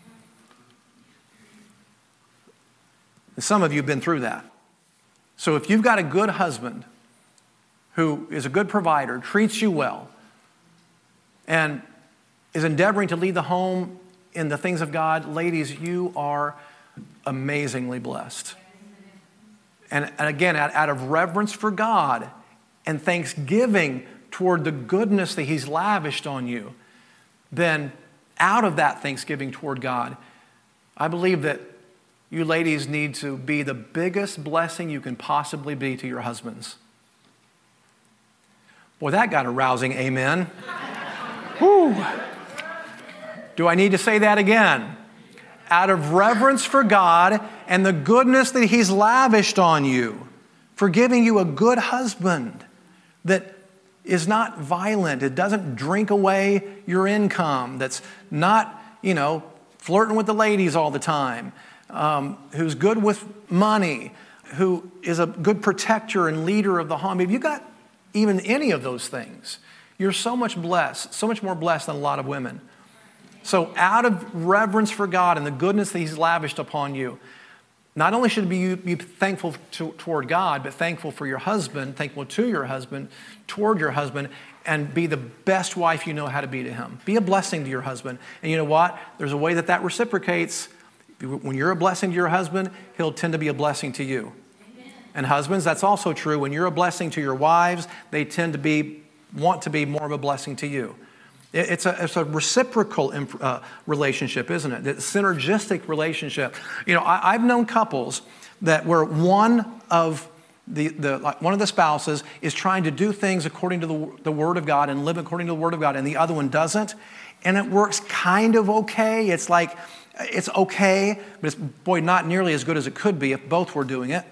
Some of you have been through that. So if you've got a good husband who is a good provider, treats you well, and is endeavoring to lead the home in the things of God, ladies, you are amazingly blessed. And again, out of reverence for God and thanksgiving toward the goodness that he's lavished on you, then out of that thanksgiving toward God, I believe that you ladies need to be the biggest blessing you can possibly be to your husbands. Boy, that got a rousing amen. Whew. Do I need to say that again? Out of reverence for God and the goodness that he's lavished on you, for giving you a good husband that is not violent, it doesn't drink away your income, that's not, flirting with the ladies all the time, who's good with money, who is a good protector and leader of the home. If you got even any of those things, you're so much blessed, so much more blessed than a lot of women. So out of reverence for God and the goodness that he's lavished upon you, not only should you be thankful toward God, but thankful for your husband, thankful to your husband, toward your husband, and be the best wife you know how to be to him. Be a blessing to your husband. And you know what? There's a way that reciprocates. When you're a blessing to your husband, he'll tend to be a blessing to you. Amen. And husbands, that's also true. When you're a blessing to your wives, they tend to be want to be more of a blessing to you. It's a reciprocal relationship, isn't it? It's a synergistic relationship. I've known couples that where one of the spouses is trying to do things according to the Word of God and live according to the Word of God, and the other one doesn't, and it works kind of okay. It's like, it's okay, but it's, not nearly as good as it could be if both were doing it.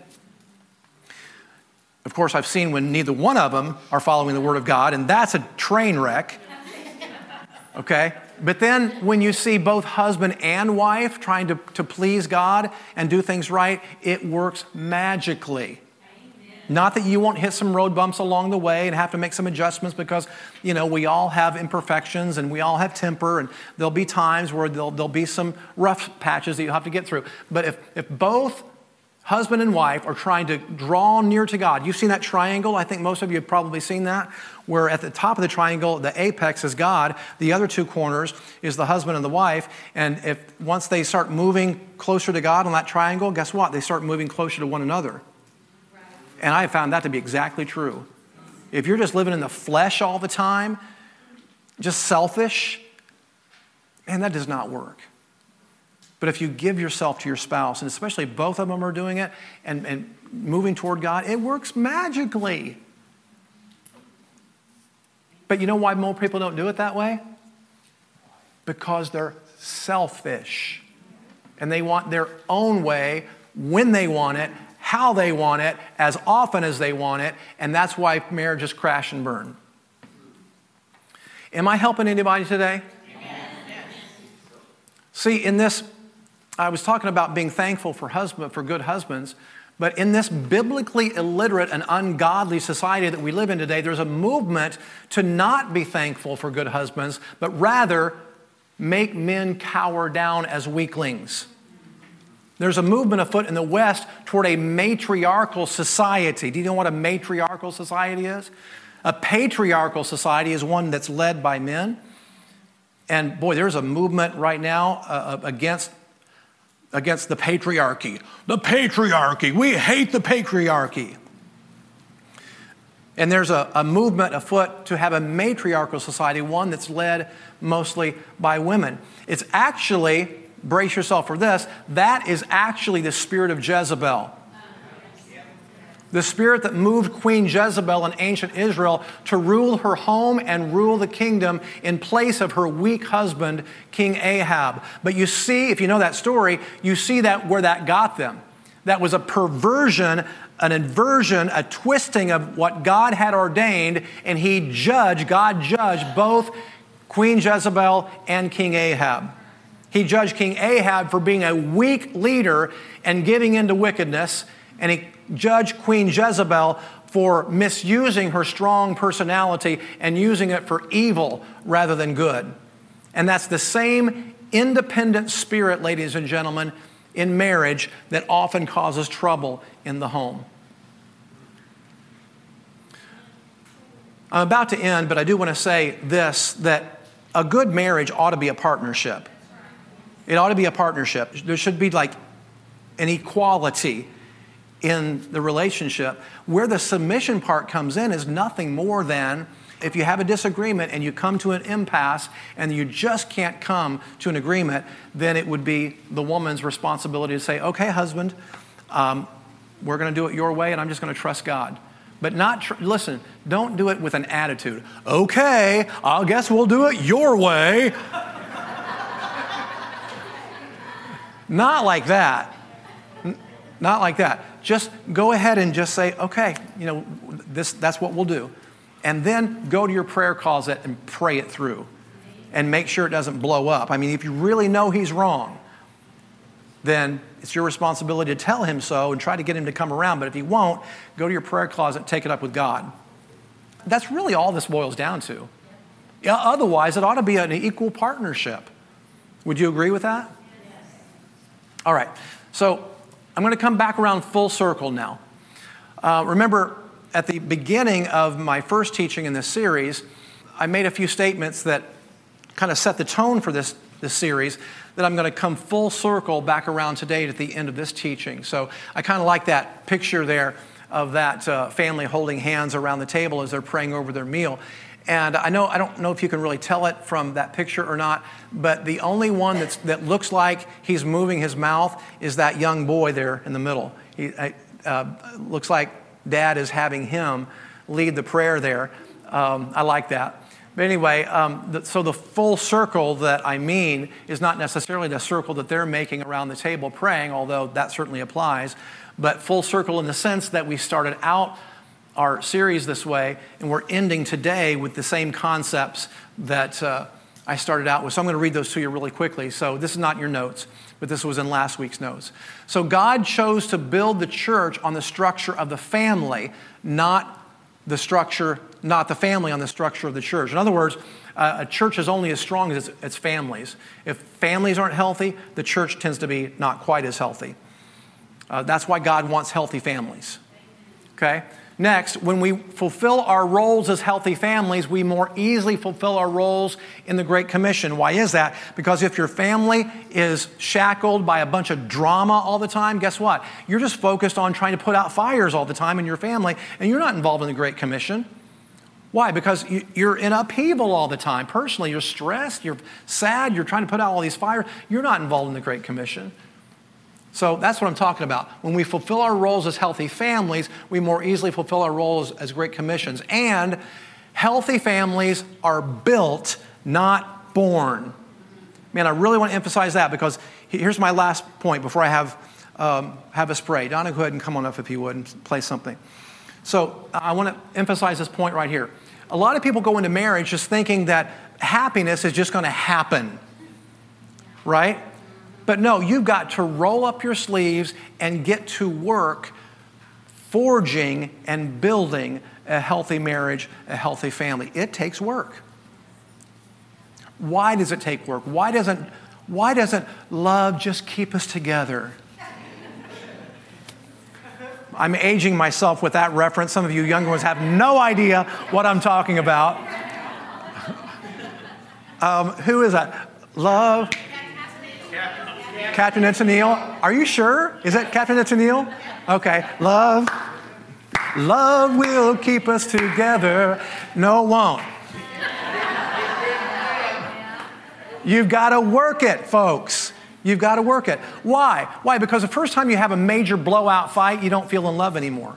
Of course, I've seen when neither one of them are following the Word of God, and that's a train wreck. Okay? But then when you see both husband and wife trying to please God and do things right, it works magically. Not that you won't hit some road bumps along the way and have to make some adjustments because, we all have imperfections and we all have temper, and there'll be times where there'll be some rough patches that you'll have to get through. But if both husband and wife are trying to draw near to God, you've seen that triangle. I think most of you have probably seen that, where at the top of the triangle, the apex is God. The other two corners is the husband and the wife. And once they start moving closer to God on that triangle, guess what? They start moving closer to one another. And I have found that to be exactly true. If you're just living in the flesh all the time, just selfish, man, that does not work. But if you give yourself to your spouse, and especially both of them are doing it and moving toward God, it works magically. But you know why more people don't do it that way? Because they're selfish. And they want their own way, when they want it, how they want it, as often as they want it, and that's why marriages crash and burn. Am I helping anybody today? Yes. See, in this, I was talking about being thankful for good husbands, but in this biblically illiterate and ungodly society that we live in today, there's a movement to not be thankful for good husbands, but rather make men cower down as weaklings. There's a movement afoot in the West toward a matriarchal society. Do you know what a matriarchal society is? A patriarchal society is one that's led by men. And boy, there's a movement right now against the patriarchy. The patriarchy. We hate the patriarchy. And there's a movement afoot to have a matriarchal society, one that's led mostly by women. It's actually, brace yourself for this, that is actually the spirit of Jezebel. The spirit that moved Queen Jezebel in ancient Israel to rule her home and rule the kingdom in place of her weak husband, King Ahab. But you see, if you know that story, you see that where that got them. That was a perversion, an inversion, a twisting of what God had ordained, and God judged both Queen Jezebel and King Ahab. He judged King Ahab for being a weak leader and giving into wickedness, and he judged Queen Jezebel for misusing her strong personality and using it for evil rather than good. And that's the same independent spirit, ladies and gentlemen, in marriage that often causes trouble in the home. I'm about to end, but I do want to say this, that a good marriage ought to be a partnership. It ought to be a partnership. There should be like an equality in the relationship. Where the submission part comes in is nothing more than if you have a disagreement and you come to an impasse and you just can't come to an agreement, then it would be the woman's responsibility to say, okay, husband, we're going to do it your way and I'm just going to trust God. But listen, don't do it with an attitude. Okay, I guess we'll do it your way. Not like that. Not like that. Just go ahead and just say, okay, that's what we'll do. And then go to your prayer closet and pray it through and make sure it doesn't blow up. I mean, if you really know he's wrong, then it's your responsibility to tell him so and try to get him to come around. But if he won't, go to your prayer closet and take it up with God. That's really all this boils down to. Yeah, otherwise, it ought to be an equal partnership. Would you agree with that? All right. So I'm going to come back around full circle now. Remember, at the beginning of my first teaching in this series, I made a few statements that kind of set the tone for this series that I'm going to come full circle back around today at the end of this teaching. So I kind of like that picture there of that family holding hands around the table as they're praying over their meal. And I don't know if you can really tell it from that picture or not, but the only one that looks like he's moving his mouth is that young boy there in the middle. Looks like Dad is having him lead the prayer there. I like that. But anyway, so the full circle that I mean is not necessarily the circle that they're making around the table praying, although that certainly applies, but full circle in the sense that we started out our series this way, and we're ending today with the same concepts that I started out with. So I'm going to read those to you really quickly. So this is not in your notes, but this was in last week's notes. So God chose to build the church on the structure of the family, not the family on the structure of the church. In other words, a church is only as strong as its families. If families aren't healthy, the church tends to be not quite as healthy. That's why God wants healthy families. Okay? Next, when we fulfill our roles as healthy families, we more easily fulfill our roles in the Great Commission. Why is that? Because if your family is shackled by a bunch of drama all the time, guess what? You're just focused on trying to put out fires all the time in your family, and you're not involved in the Great Commission. Why? Because you're in upheaval all the time. Personally, you're stressed, you're sad, you're trying to put out all these fires. You're not involved in the Great Commission. So that's what I'm talking about. When we fulfill our roles as healthy families, we more easily fulfill our roles as Great Commissions. And healthy families are built, not born. Man, I really want to emphasize that, because here's my last point before I have a spray. Donna, go ahead and come on up if you would and play something. So I want to emphasize this point right here. A lot of people go into marriage just thinking that happiness is just going to happen, right? But no, you've got to roll up your sleeves and get to work forging and building a healthy marriage, a healthy family. It takes work. Why does it take work? Why doesn't love just keep us together? I'm aging myself with that reference. Some of you younger ones have no idea what I'm talking about. Who is that? Love. Captain It's Neil. Are you sure? Is that Captain It's Neil? Okay. Love will keep us together. No, it won't. You've got to work it, folks. You've got to work it. Why? Why? Because the first time you have a major blowout fight, you don't feel in love anymore.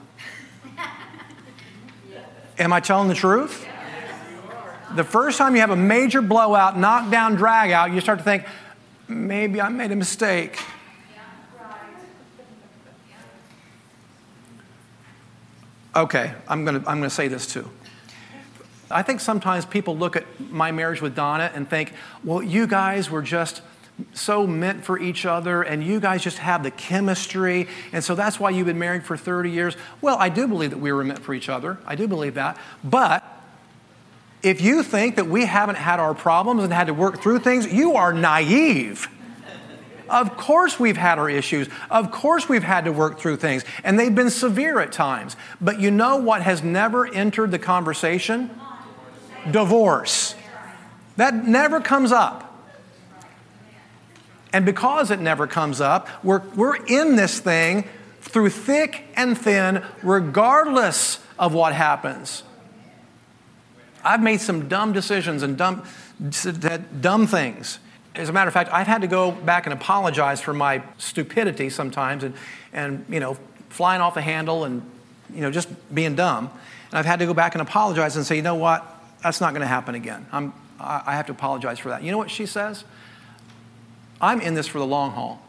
Am I telling the truth? The first time you have a major blowout, knockdown, drag out, you start to think, maybe I made a mistake. Okay, I'm going to say this too. I think sometimes people look at my marriage with Donna and think, well, you guys were just so meant for each other, and you guys just have the chemistry, and so that's why you've been married for 30 years. Well, I do believe that we were meant for each other. I do believe that. But if you think that we haven't had our problems and had to work through things, you are naive. Of course we've had our issues. Of course we've had to work through things. And they've been severe at times. But you know what has never entered the conversation? Divorce. That never comes up. And because it never comes up, we're in this thing through thick and thin, regardless of what happens. I've made some dumb decisions and dumb things. As a matter of fact, I've had to go back and apologize for my stupidity sometimes and flying off the handle and, just being dumb. And I've had to go back and apologize and say, you know what? That's not going to happen again. I have to apologize for that. You know what she says? I'm in this for the long haul.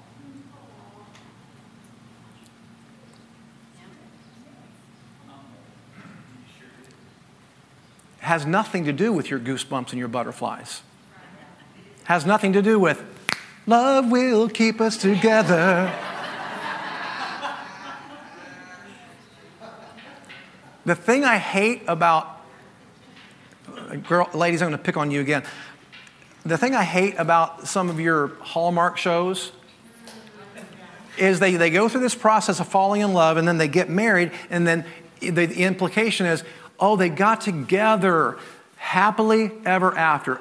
Has nothing to do with your goosebumps and your butterflies. Has nothing to do with love will keep us together. The thing I hate about, ladies, I'm going to pick on you again. The thing I hate about some of your Hallmark shows is they go through this process of falling in love, and then they get married, and then the implication is, oh, they got together happily ever after.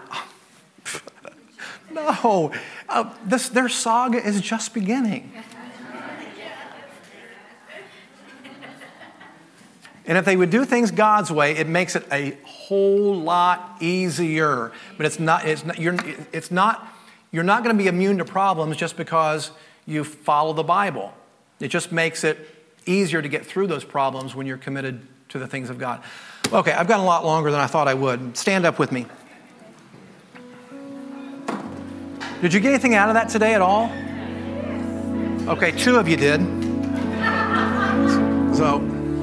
No, their saga is just beginning. And if they would do things God's way, it makes it a whole lot easier. But you're not going to be immune to problems just because you follow the Bible. It just makes it easier to get through those problems when you're committed to the things of God. Okay, I've gone a lot longer than I thought I would. Stand up with me. Did you get anything out of that today at all? Okay, 2 of you did. So,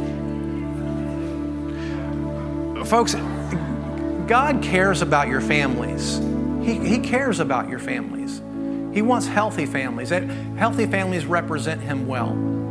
folks, God cares about your families. He cares about your families. He wants healthy families. Healthy families represent Him well.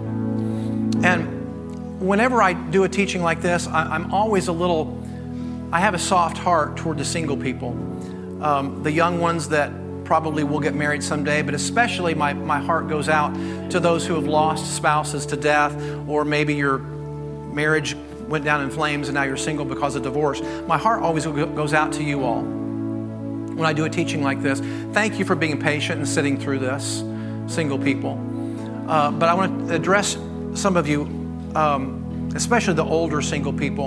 And whenever I do a teaching like this, I have a soft heart toward the single people. The young ones that probably will get married someday, but especially my heart goes out to those who have lost spouses to death, or maybe your marriage went down in flames and now you're single because of divorce. My heart always goes out to you all when I do a teaching like this. Thank you for being patient and sitting through this, single people. But I want to address some of you, especially the older single people.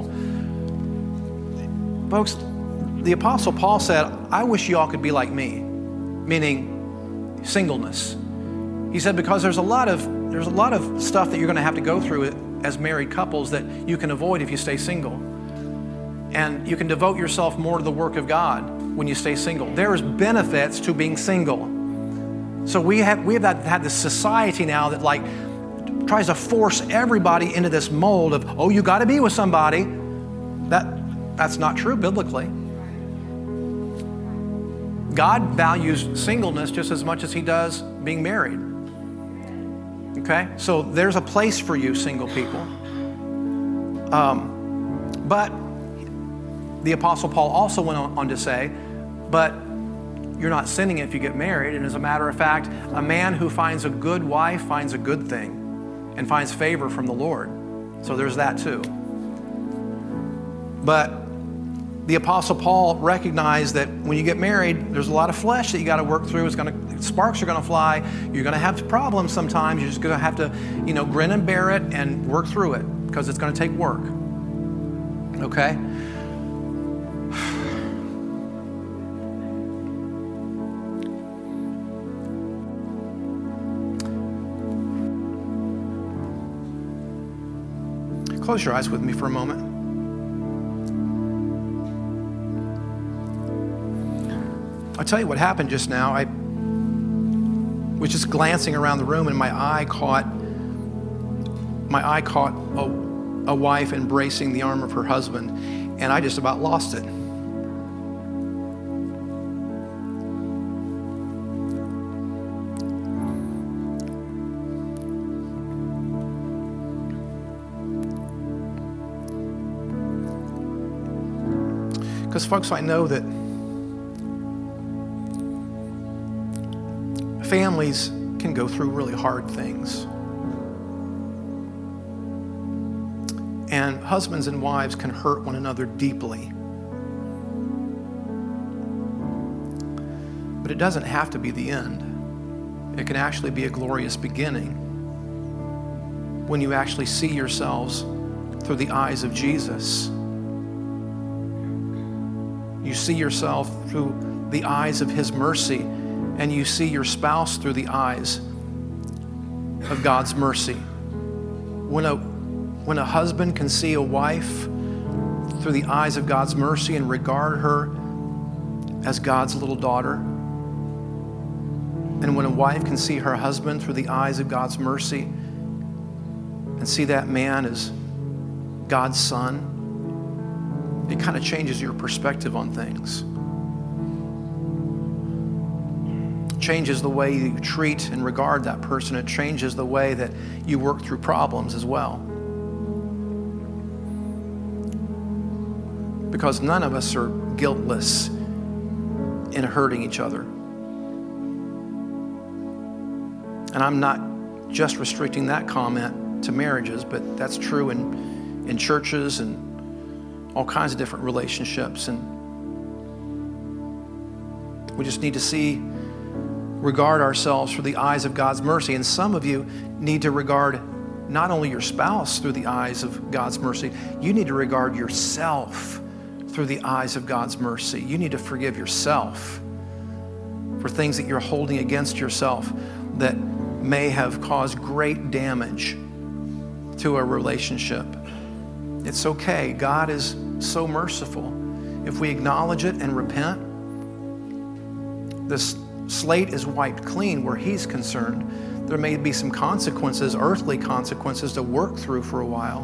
Folks, the Apostle Paul said, I wish you all could be like me, meaning singleness. He said, because there's a lot of stuff that you're going to have to go through as married couples that you can avoid if you stay single. And you can devote yourself more to the work of God when you stay single. There is benefits to being single. So we have had this society now that tries to force everybody into this mold of, oh, you got to be with somebody. That's not true biblically. God values singleness just as much as He does being married. Okay? So there's a place for you, single people. But the Apostle Paul also went on to say, but you're not sinning if you get married. And as a matter of fact, a man who finds a good wife finds a good thing and finds favor from the Lord. So there's that too. But the Apostle Paul recognized that when you get married, there's a lot of flesh that you got to work through. Sparks are going to fly. You're going to have problems sometimes. You're just going to have to, grin and bear it and work through it because it's going to take work. Okay? Close your eyes with me for a moment. I'll tell you what happened just now. I was just glancing around the room and my eye caught a wife embracing the arm of her husband, and I just about lost it. Because folks, I know that families can go through really hard things. And husbands and wives can hurt one another deeply. But it doesn't have to be the end. It can actually be a glorious beginning when you actually see yourselves through the eyes of Jesus. You see yourself through the eyes of His mercy, and you see your spouse through the eyes of God's mercy. When a husband can see a wife through the eyes of God's mercy and regard her as God's little daughter, and when a wife can see her husband through the eyes of God's mercy and see that man as God's son, it kind of changes your perspective on things. Changes the way you treat and regard that person. It changes the way that you work through problems as well. Because none of us are guiltless in hurting each other. And I'm not just restricting that comment to marriages, but that's true in churches and all kinds of different relationships. And we just need to regard ourselves through the eyes of God's mercy. And some of you need to regard not only your spouse through the eyes of God's mercy, you need to regard yourself through the eyes of God's mercy. You need to forgive yourself for things that you're holding against yourself that may have caused great damage to a relationship. It's okay. God is so merciful. If we acknowledge it and repent, this slate is wiped clean where He's concerned. There may be some consequences, earthly consequences, to work through for a while.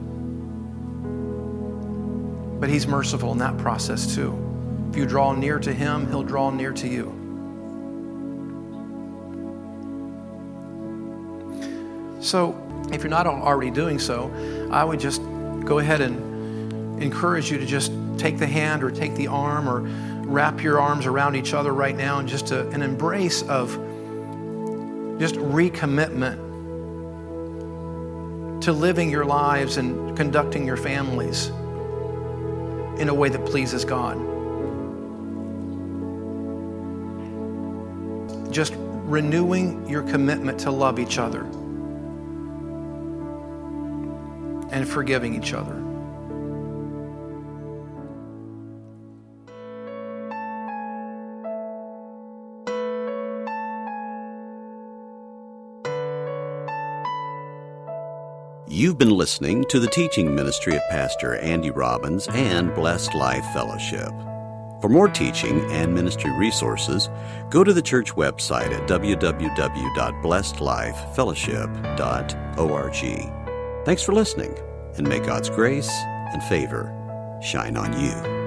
But He's merciful in that process too. If you draw near to Him, He'll draw near to you. So, if you're not already doing so, I would just go ahead and encourage you to just take the hand or take the arm or wrap your arms around each other right now and just an embrace of just recommitment to living your lives and conducting your families in a way that pleases God. Just renewing your commitment to love each other and forgiving each other. You've been listening to the teaching ministry of Pastor Andy Robbins and Blessed Life Fellowship. For more teaching and ministry resources, go to the church website at www.blessedlifefellowship.org. Thanks for listening, and may God's grace and favor shine on you.